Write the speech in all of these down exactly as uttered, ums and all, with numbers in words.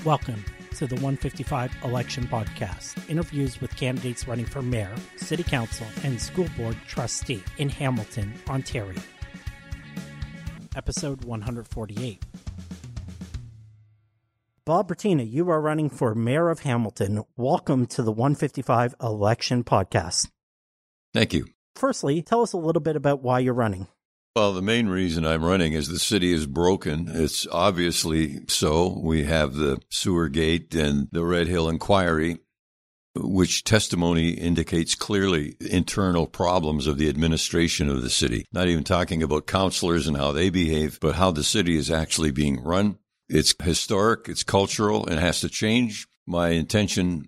Welcome to the one fifty-five Election Podcast, interviews with candidates running for mayor, city council, and school board trustee in Hamilton, Ontario. Episode one forty-eight. Bob Bratina, you are running for mayor of Hamilton. Welcome to the one fifty-five Election Podcast. Thank you. Firstly, tell us a little bit about why you're running. Well, the main reason I'm running is the city is broken. It's obviously so. We have the sewer gate and the Red Hill Inquiry, which testimony indicates clearly internal problems of the administration of the city. Not even talking about councillors and how they behave, but how the city is actually being run. It's historic, it's cultural, and it has to change. My intention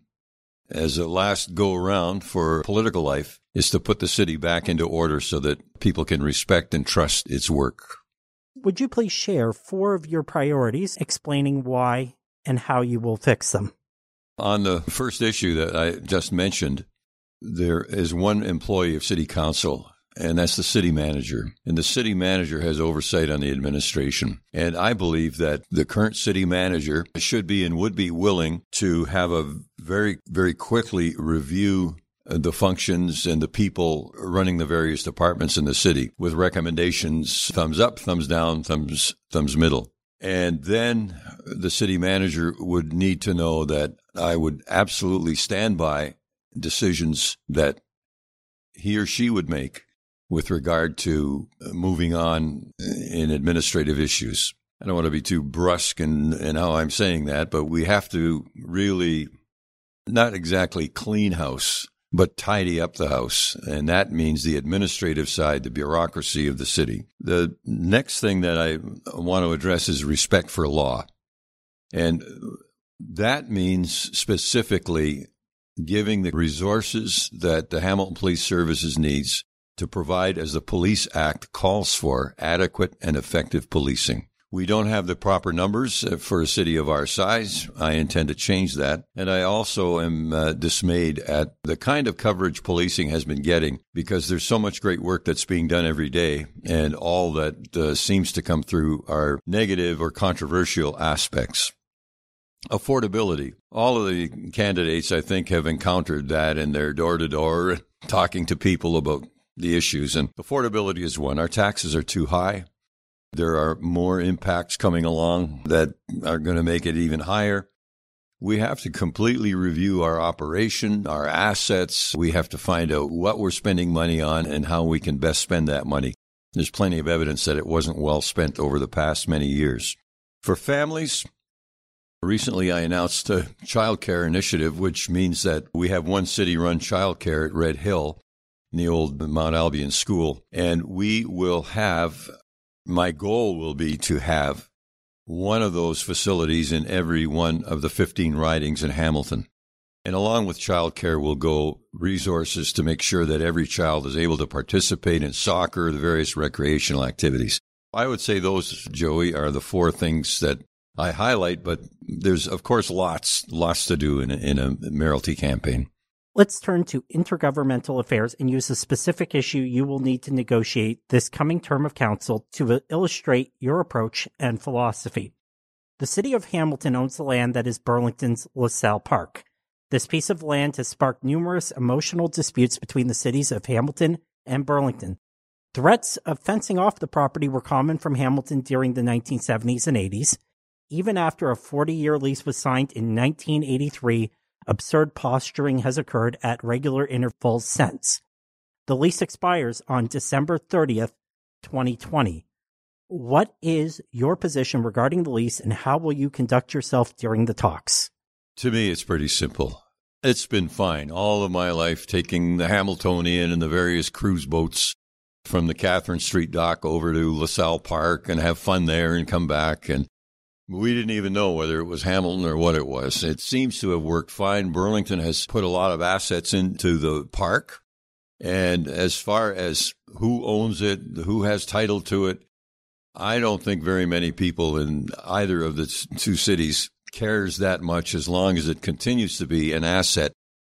as a last go-around for political life is to put the city back into order so that people can respect and trust its work. Would you please share four of your priorities, explaining why and how you will fix them? On the first issue that I just mentioned, there is one employee of city council, and that's the city manager. And the city manager has oversight on the administration. And I believe that the current city manager should be and would be willing to have a very, very quickly review the functions and the people running the various departments in the city with recommendations, thumbs up, thumbs down, thumbs, thumbs middle. And then the city manager would need to know that I would absolutely stand by decisions that he or she would make with regard to moving on in administrative issues. I don't want to be too brusque in, in how I'm saying that, but we have to really not exactly clean house, but tidy up the house. And that means the administrative side, the bureaucracy of the city. The next thing that I want to address is respect for law. And that means specifically giving the resources that the Hamilton Police Services needs to provide, as the Police Act calls for, adequate and effective policing. We don't have the proper numbers for a city of our size. I intend to change that. And I also am uh, dismayed at the kind of coverage policing has been getting, because there's so much great work that's being done every day, and all that uh, seems to come through are negative or controversial aspects. Affordability. All of the candidates, I think, have encountered that in their door-to-door, talking to people about the issues, and affordability is one. Our taxes are too high. There are more impacts coming along that are going to make it even higher. We have to completely review our operation, our assets. We have to find out what we're spending money on and how we can best spend that money. There's plenty of evidence that it wasn't well spent over the past many years. For families, recently I announced a child care initiative, which means that we have one city-run child care at Red Hill, in the old Mount Albion School. And we will have, my goal will be to have one of those facilities in every one of the fifteen ridings in Hamilton. And along with childcare will go resources to make sure that every child is able to participate in soccer, the various recreational activities. I would say those, Joey, are the four things that I highlight, but there's, of course, lots, lots to do in a, in a mayoralty campaign. Let's turn to intergovernmental affairs and use a specific issue you will need to negotiate this coming term of council to illustrate your approach and philosophy. The city of Hamilton owns the land that is Burlington's LaSalle Park. This piece of land has sparked numerous emotional disputes between the cities of Hamilton and Burlington. Threats of fencing off the property were common from Hamilton during the nineteen seventies and eighties. Even after a forty-year lease was signed in nineteen eighty-three, absurd posturing has occurred at regular intervals since. The lease expires on December thirtieth, twenty twenty. What is your position regarding the lease, and how will you conduct yourself during the talks? To me, it's pretty simple. It's been fine all of my life, taking the Hamiltonian and the various cruise boats from the Catherine Street dock over to LaSalle Park and have fun there and come back. And we didn't even know whether it was Hamilton or what it was. It seems to have worked fine. Burlington has put a lot of assets into the park. And as far as who owns it, who has title to it, I don't think very many people in either of the two cities cares that much, as long as it continues to be an asset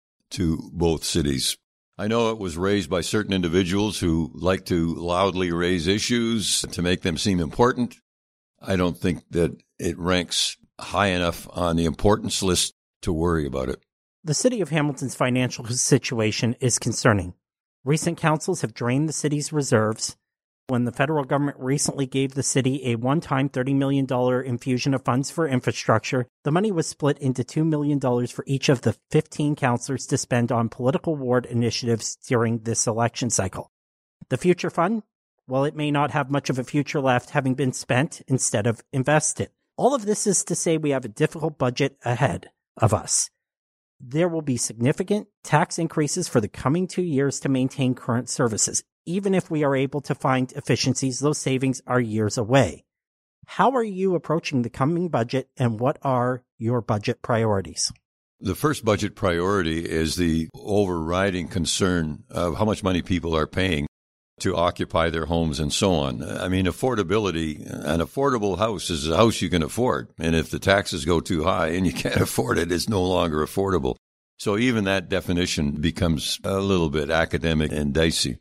to both cities. I know it was raised by certain individuals who like to loudly raise issues to make them seem important. I don't think that it ranks high enough on the importance list to worry about it. The city of Hamilton's financial situation is concerning. Recent councils have drained the city's reserves. When the federal government recently gave the city a one-time thirty million dollars infusion of funds for infrastructure, the money was split into two million dollars for each of the fifteen councilors to spend on political ward initiatives during this election cycle. The future fund? Well, it may not have much of a future left, having been spent instead of invested. All of this is to say we have a difficult budget ahead of us. There will be significant tax increases for the coming two years to maintain current services. Even if we are able to find efficiencies, those savings are years away. How are you approaching the coming budget, and what are your budget priorities? The first budget priority is the overriding concern of how much money people are paying to occupy their homes and so on. I mean, affordability, an affordable house is a house you can afford. And if the taxes go too high and you can't afford it, it's no longer affordable. So even that definition becomes a little bit academic and dicey.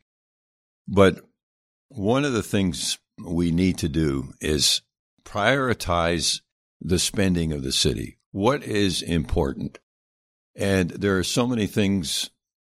But one of the things we need to do is prioritize the spending of the city. What is important? And there are so many things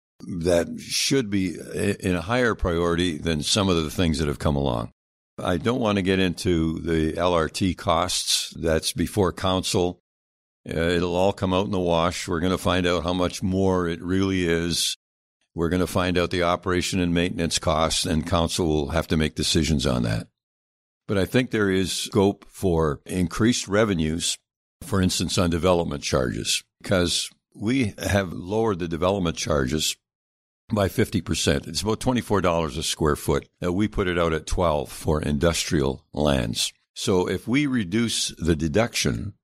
that should be in a higher priority than some of the things that have come along. I don't want to get into the L R T costs. That's before council. Uh, it'll all come out in the wash. We're going to find out how much more it really is. We're going to find out the operation and maintenance costs, and council will have to make decisions on that. But I think there is scope for increased revenues, for instance, on development charges, because we have lowered the development charges by fifty percent. It's about twenty-four dollars a square foot. Uh, we put it out at twelve dollars for industrial lands. So if we reduce the deduction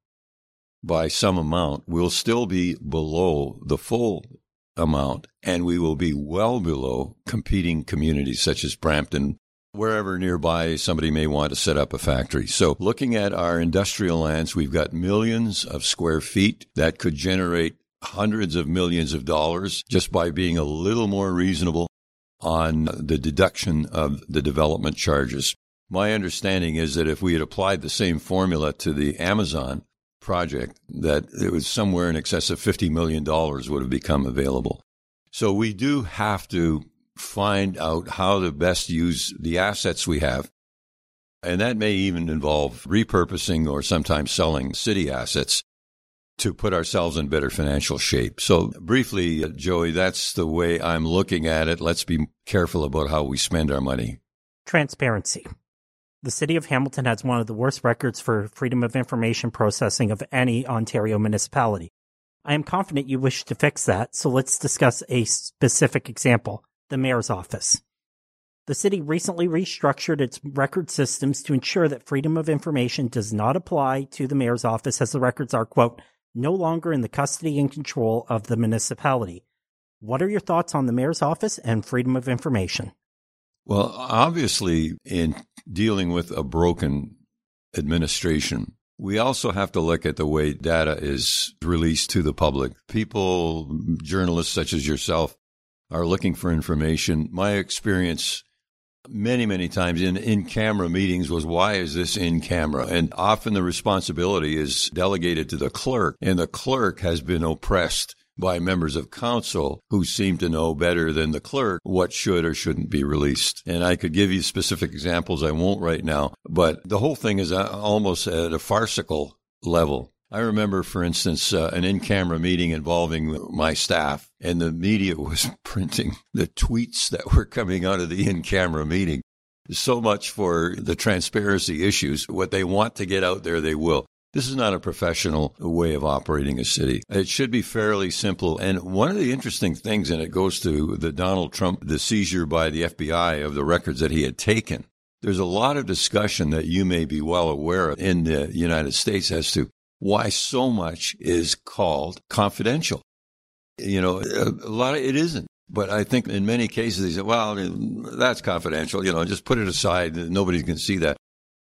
by some amount, we'll still be below the full amount, and we will be well below competing communities such as Brampton, wherever nearby somebody may want to set up a factory. So looking at our industrial lands, we've got millions of square feet that could generate hundreds of millions of dollars just by being a little more reasonable on the deduction of the development charges. My understanding is that if we had applied the same formula to the Amazon project, that it was somewhere in excess of fifty million dollars would have become available. So we do have to find out how to best use the assets we have. And that may even involve repurposing or sometimes selling city assets to put ourselves in better financial shape. So briefly, Joey, that's the way I'm looking at it. Let's be careful about how we spend our money. Transparency. The city of Hamilton has one of the worst records for freedom of information processing of any Ontario municipality. I am confident you wish to fix that, so let's discuss a specific example, the mayor's office. The city recently restructured its record systems to ensure that freedom of information does not apply to the mayor's office, as the records are, quote, no longer in the custody and control of the municipality. What are your thoughts on the mayor's office and freedom of information? Well, obviously, in dealing with a broken administration, we also have to look at the way data is released to the public. People, journalists such as yourself, are looking for information. My experience many, many times in in-camera meetings was, why is this in camera? And often the responsibility is delegated to the clerk, and the clerk has been oppressed by members of council who seem to know better than the clerk what should or shouldn't be released. And I could give you specific examples. I won't right now. But the whole thing is almost at a farcical level. I remember, for instance, uh, an in-camera meeting involving my staff, and the media was printing the tweets that were coming out of the in-camera meeting. So much for the transparency issues. What they want to get out there, they will. This is not a professional way of operating a city. It should be fairly simple. And one of the interesting things, and it goes to the Donald Trump, the seizure by the F B I of the records that he had taken. There's a lot of discussion that you may be well aware of in the United States as to why so much is called confidential. You know, a lot of it isn't. But I think in many cases they say, well, that's confidential. You know, just put it aside. Nobody can see that.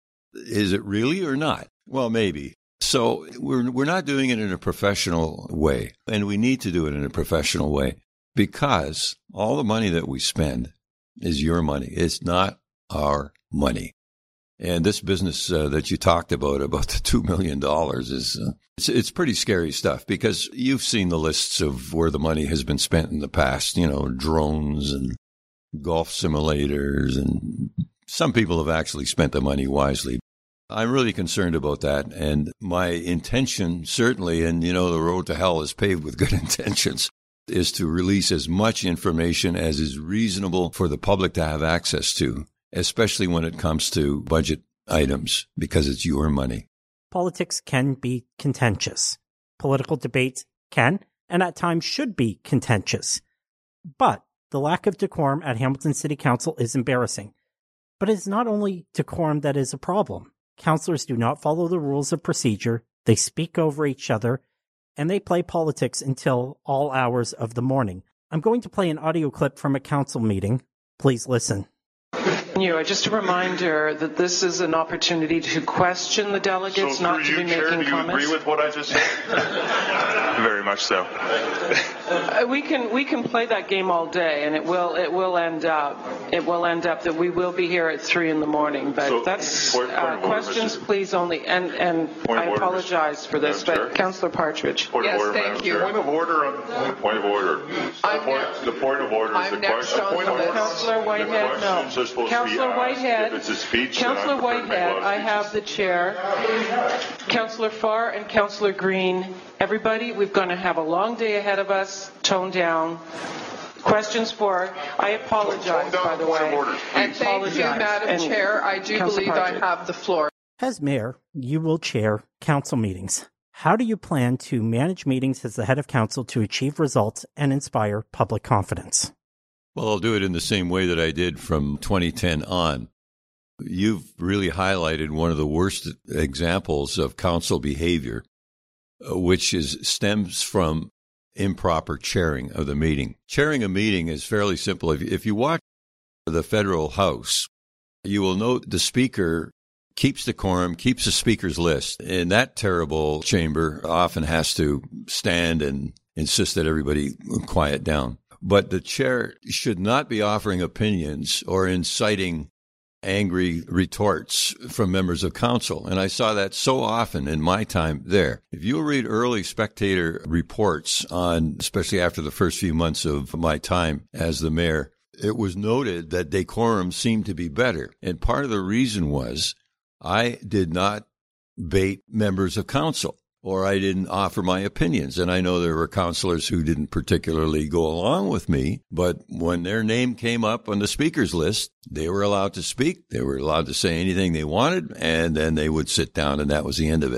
Is it really or not? Well, maybe. So we're we're not doing it in a professional way, and we need to do it in a professional way, because all the money that we spend is your money. It's not our money. And this business uh, that you talked about, about the two million dollars, is uh, it's, it's pretty scary stuff, because you've seen the lists of where the money has been spent in the past, you know, drones and golf simulators, and some people have actually spent the money wisely. I'm really concerned about that, and my intention, certainly, and you know, the road to hell is paved with good intentions, is to release as much information as is reasonable for the public to have access to, especially when it comes to budget items, because it's your money. Politics can be contentious. Political debates can, and at times should be, contentious. But the lack of decorum at Hamilton City Council is embarrassing. But it's not only decorum that is a problem. Councillors do not follow the rules of procedure, they speak over each other, and they play politics until all hours of the morning. I'm going to play an audio clip from a council meeting. Please listen. You, just a reminder that this is an opportunity to question the delegates, so not to you, be Chair, making do you comments. agree with what I just said? Very much so. Uh, we can we can play that game all day, and it will it will end up it will end up that we will be here at three in the morning. But So, that's point- point uh, of order, questions, Mister please only. And and Point of I order, apologize Mister for this, Madam but Chair. Councillor Partridge. Point Yes, of order, thank Madam you. Chair. Point of order. On, point of order. I'm the, point, next. the point of order is I'm the next question. on Point the of list. order. Councillor Whitehead, the no. questions are supposed Councillor to be asked. Whitehead, If it's a speech, then Councillor I'm prepared to make a Whitehead, lot of I have speeches. the chair. Councillor Farr and Councillor Green, everybody, we're going to have a long day ahead of us. Tone down. Questions for, I apologize, Tone down, by the point of way. order, And please. thank you, Apologize. Madam And Chair. I do Councillor believe I Partridge. have the floor. As mayor, you will chair council meetings. How do you plan to manage meetings as the head of council to achieve results and inspire public confidence? Well, I'll do it in the same way that I did from twenty ten on. You've really highlighted one of the worst examples of council behavior, uh, which is stems from improper chairing of the meeting. Chairing a meeting is fairly simple. If, if you watch the federal House, you will note the speaker keeps decorum, keeps the speaker's list. And that terrible chamber often has to stand and insist that everybody quiet down. But the chair should not be offering opinions or inciting angry retorts from members of council. And I saw that so often in my time there. If you read early Spectator reports on, especially after the first few months of my time as the mayor, it was noted that decorum seemed to be better. And part of the reason was I did not bait members of council, or I didn't offer my opinions. And I know there were councilors who didn't particularly go along with me, but when their name came up on the speaker's list, they were allowed to speak. They were allowed to say anything they wanted, and then they would sit down, and that was the end of it.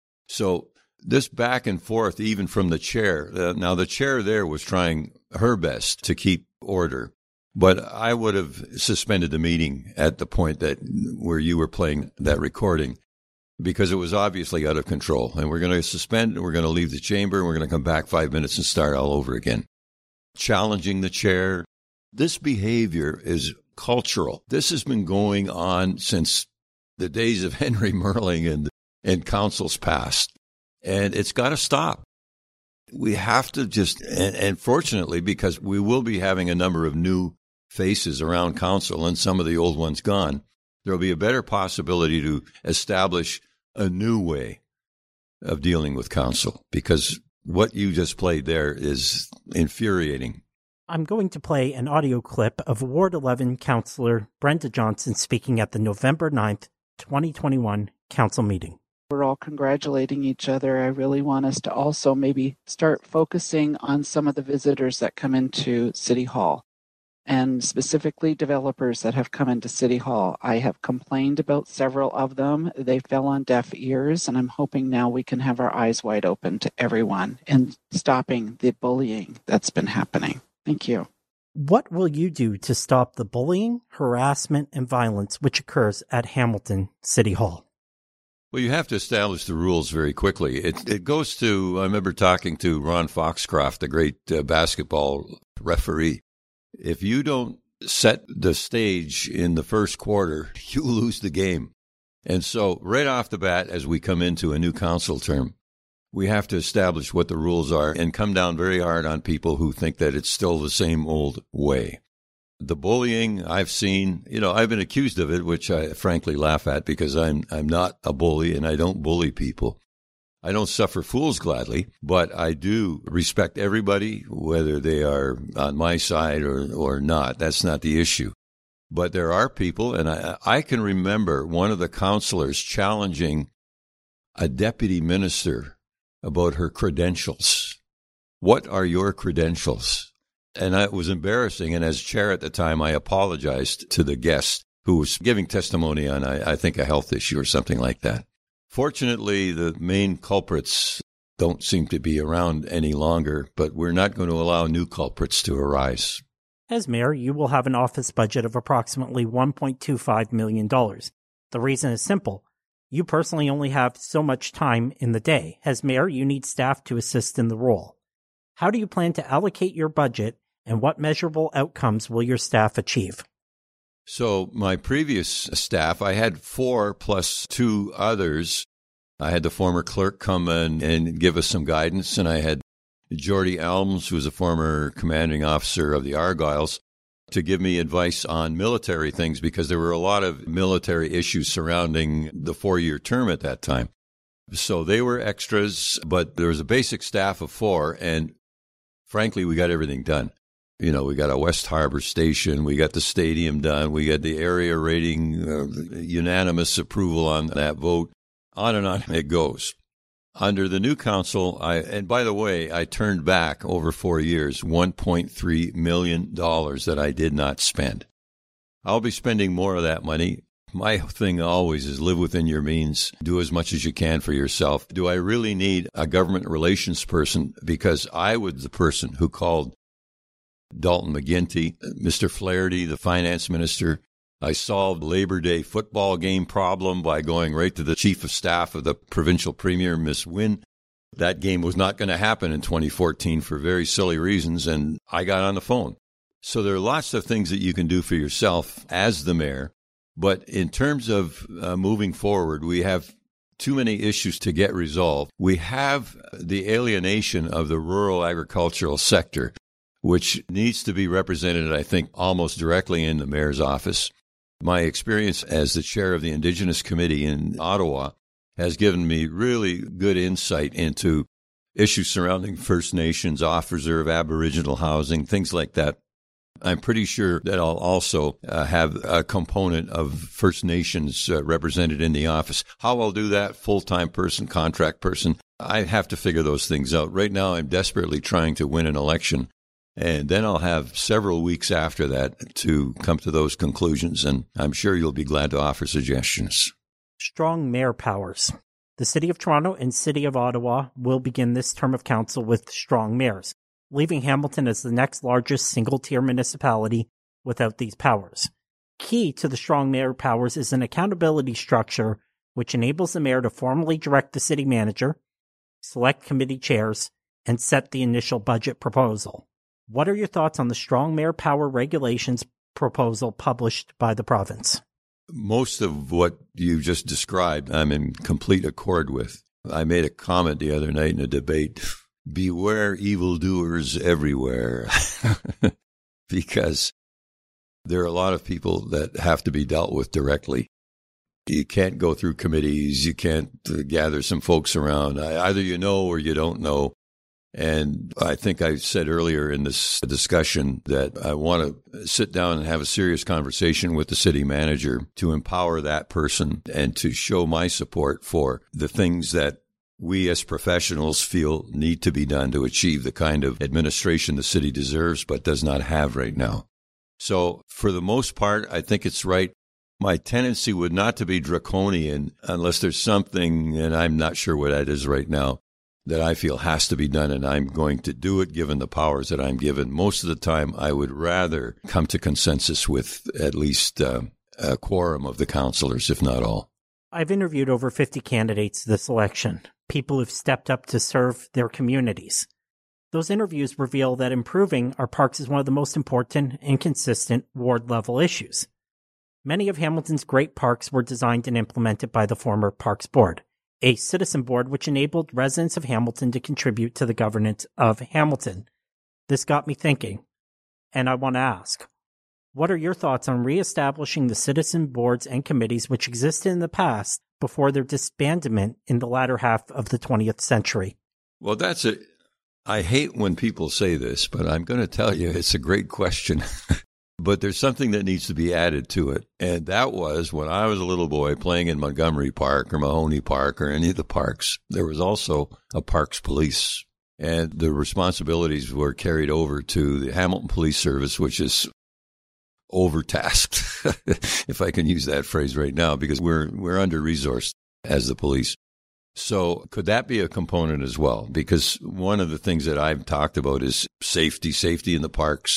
So this back and forth, even from the chair, uh, now the chair there was trying her best to keep order, but I would have suspended the meeting at the point that where you were playing that recording, because it was obviously out of control. And we're going to suspend, and we're going to leave the chamber, and we're going to come back five minutes and start all over again. Challenging the chair. This behavior is cultural. This has been going on since the days of Henry Merling and, and councils past. And it's got to stop. We have to just, and, and fortunately, because we will be having a number of new faces around council and some of the old ones gone, there will be a better possibility to establish a new way of dealing with council, because what you just played there is infuriating. I'm going to play an audio clip of Ward eleven Councillor Brenda Johnson speaking at the November ninth, twenty twenty-one council meeting. We're all congratulating each other. I really want us to also maybe start focusing on some of the visitors that come into City Hall, and specifically developers that have come into City Hall. I have complained about several of them. They fell on deaf ears, and I'm hoping now we can have our eyes wide open to everyone and stopping the bullying that's been happening. Thank you. What will you do to stop the bullying, harassment, and violence which occurs at Hamilton City Hall? Well, you have to establish the rules very quickly. It, it goes to, I remember talking to Ron Foxcroft, the great uh, basketball referee. If you don't set the stage in the first quarter, you lose the game. And so right off the bat, as we come into a new council term, we have to establish what the rules are and come down very hard on people who think that it's still the same old way. The bullying I've seen, you know, I've been accused of it, which I frankly laugh at because I'm I'm not a bully and I don't bully people. I don't suffer fools gladly, but I do respect everybody, whether they are on my side or, or not. That's not the issue. But there are people, and I, I can remember one of the counselors challenging a deputy minister about her credentials. What are your credentials? And it was embarrassing. And as chair at the time, I apologized to the guest who was giving testimony on, I, I think, a health issue or something like that. Fortunately, the main culprits don't seem to be around any longer, but we're not going to allow new culprits to arise. As mayor, you will have an office budget of approximately one point two five million dollars. The reason is simple. You personally only have so much time in the day. As mayor, you need staff to assist in the role. How do you plan to allocate your budget, and what measurable outcomes will your staff achieve? So my previous staff, I had four plus two others. I had the former clerk come in and give us some guidance, and I had Jordy Elms, who was a former commanding officer of the Argylls, to give me advice on military things because there were a lot of military issues surrounding the four-year term at that time. So they were extras, but there was a basic staff of four, and frankly, we got everything done. You know, we got a West Harbor station, we got the stadium done, we got the area rating, uh, unanimous approval on that vote, on and on it goes. Under the new council, I and by the way, I turned back over four years one point three million dollars that I did not spend. I'll be spending more of that money. My thing always is live within your means. Do as much as you can for yourself. Do I really need a government relations person? Because I was the person who called Dalton McGuinty, Mister Flaherty, the finance minister. I solved Labor Day football game problem by going right to the chief of staff of the provincial premier, Miss Wynne. That game was not going to happen in twenty fourteen for very silly reasons, and I got on the phone. So there are lots of things that you can do for yourself as the mayor. But in terms of uh, moving forward, we have too many issues to get resolved. We have the alienation of the rural agricultural sector, which needs to be represented, I think, almost directly in the mayor's office. My experience as the chair of the Indigenous Committee in Ottawa has given me really good insight into issues surrounding First Nations, off-reserve Aboriginal housing, things like that. I'm pretty sure that I'll also uh, have a component of First Nations uh, represented in the office. How I'll do that, full-time person, contract person, I have to figure those things out. Right now, I'm desperately trying to win an election, and then I'll have several weeks after that to come to those conclusions, and I'm sure you'll be glad to offer suggestions. Strong mayor powers. The City of Toronto and City of Ottawa will begin this term of council with strong mayors, leaving Hamilton as the next largest single-tier municipality without these powers. Key to the strong mayor powers is an accountability structure which enables the mayor to formally direct the city manager, select committee chairs, and set the initial budget proposal. What are your thoughts on the strong mayor power regulations proposal published by the province? Most of what you just described, I'm in complete accord with. I made a comment the other night in a debate. Beware evildoers everywhere, because there are a lot of people that have to be dealt with directly. You can't go through committees. You can't uh, gather some folks around. Either you know or you don't know. And I think I said earlier in this discussion that I want to sit down and have a serious conversation with the city manager to empower that person and to show my support for the things that we as professionals feel need to be done to achieve the kind of administration the city deserves but does not have right now. So for the most part, I think it's right. My tendency would not to be draconian unless there's something, and I'm not sure what that is right now, that I feel has to be done, and I'm going to do it given the powers that I'm given. Most of the time, I would rather come to consensus with at least uh, a quorum of the councillors, if not all. I've interviewed over fifty candidates this election, people who've stepped up to serve their communities. Those interviews reveal that improving our parks is one of the most important and consistent ward-level issues. Many of Hamilton's great parks were designed and implemented by the former Parks Board, a citizen board which enabled residents of Hamilton to contribute to the governance of Hamilton. This got me thinking, and I want to ask, What are your thoughts on reestablishing the citizen boards and committees which existed in the past before their disbandment in the latter half of the twentieth century? Well, that's it. I hate when people say this, but I'm going to tell you it's a great question. But there's something that needs to be added to it. And that was when I was a little boy playing in Montgomery Park or Mahoney Park or any of the parks, there was also a parks police. And the responsibilities were carried over to the Hamilton Police Service, which is overtasked, if I can use that phrase right now, because we're we're under-resourced as the police. So could that be a component as well? Because one of the things that I've talked about is safety, safety in the parks,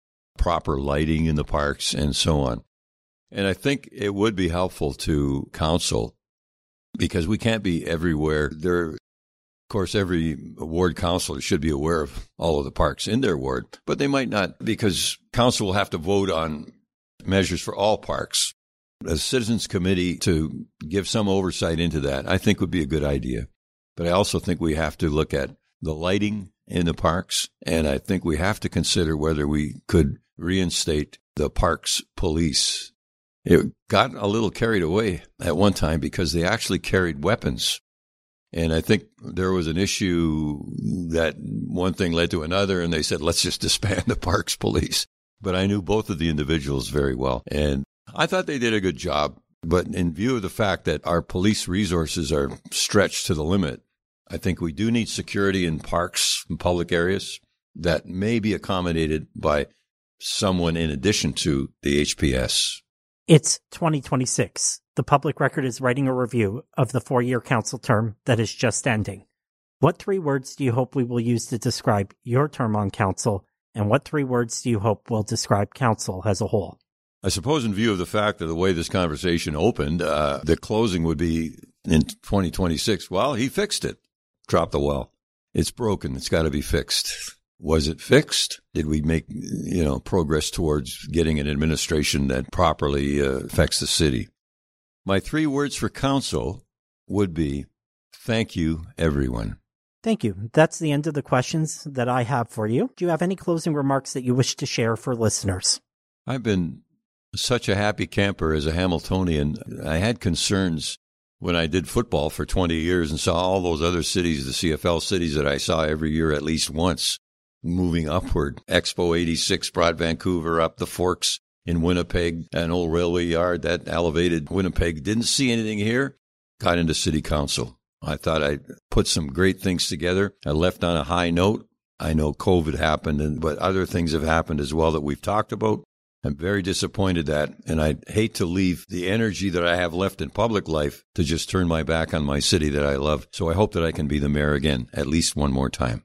proper lighting in the parks, and so on. And I think it would be helpful to council, because we can't be everywhere. There, of course, every ward councilor should be aware of all of the parks in their ward, but they might not, because council will have to vote on measures for all parks. A citizens committee to give some oversight into that, I think would be a good idea. But I also think we have to look at the lighting in the parks, and I think we have to consider whether we could reinstate the parks police. It got a little carried away at one time because they actually carried weapons. And I think there was an issue that one thing led to another, and they said, let's just disband the parks police. But I knew both of the individuals very well, and I thought they did a good job. But in view of the fact that our police resources are stretched to the limit, I think we do need security in parks and public areas that may be accommodated by someone in addition to the H P S. It's twenty twenty-six. The Public Record is writing a review of the four-year council term that is just ending. What three words do you hope we will use to describe your term on council, and what three words do you hope will describe council as a whole? I suppose in view of the fact of the way this conversation opened, uh, the closing would be in twenty twenty-six. Well, he fixed it. Drop the well. It's broken. It's got to be fixed. Was it fixed? Did we make, you know, progress towards getting an administration that properly uh, affects the city? My three words for council would be, thank you, everyone. Thank you. That's the end of the questions that I have for you. Do you have any closing remarks that you wish to share for listeners? I've been such a happy camper as a Hamiltonian. I had concerns when I did football for twenty years and saw all those other cities, the C F L cities that I saw every year at least once, moving upward. Expo eighty-six brought Vancouver up, the Forks in Winnipeg, an old railway yard that elevated Winnipeg. Didn't see anything here. Got into city council. I thought I'd put some great things together. I left on a high note. I know COVID happened, and, but other things have happened as well that we've talked about. I'm very disappointed that, and I'd hate to leave the energy that I have left in public life to just turn my back on my city that I love. So I hope that I can be the mayor again, at least one more time.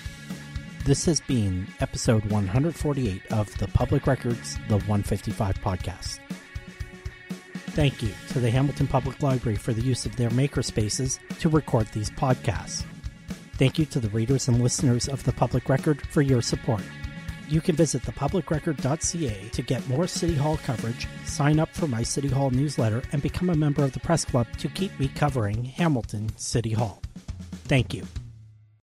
This has been episode one forty-eight of the Public Records, the one fifty-five podcast. Thank you to the Hamilton Public Library for the use of their makerspaces to record these podcasts. Thank you to the readers and listeners of the Public Record for your support. You can visit the public record dot c a to get more City Hall coverage, sign up for my City Hall newsletter, and become a member of the press club to keep me covering Hamilton City Hall. Thank you.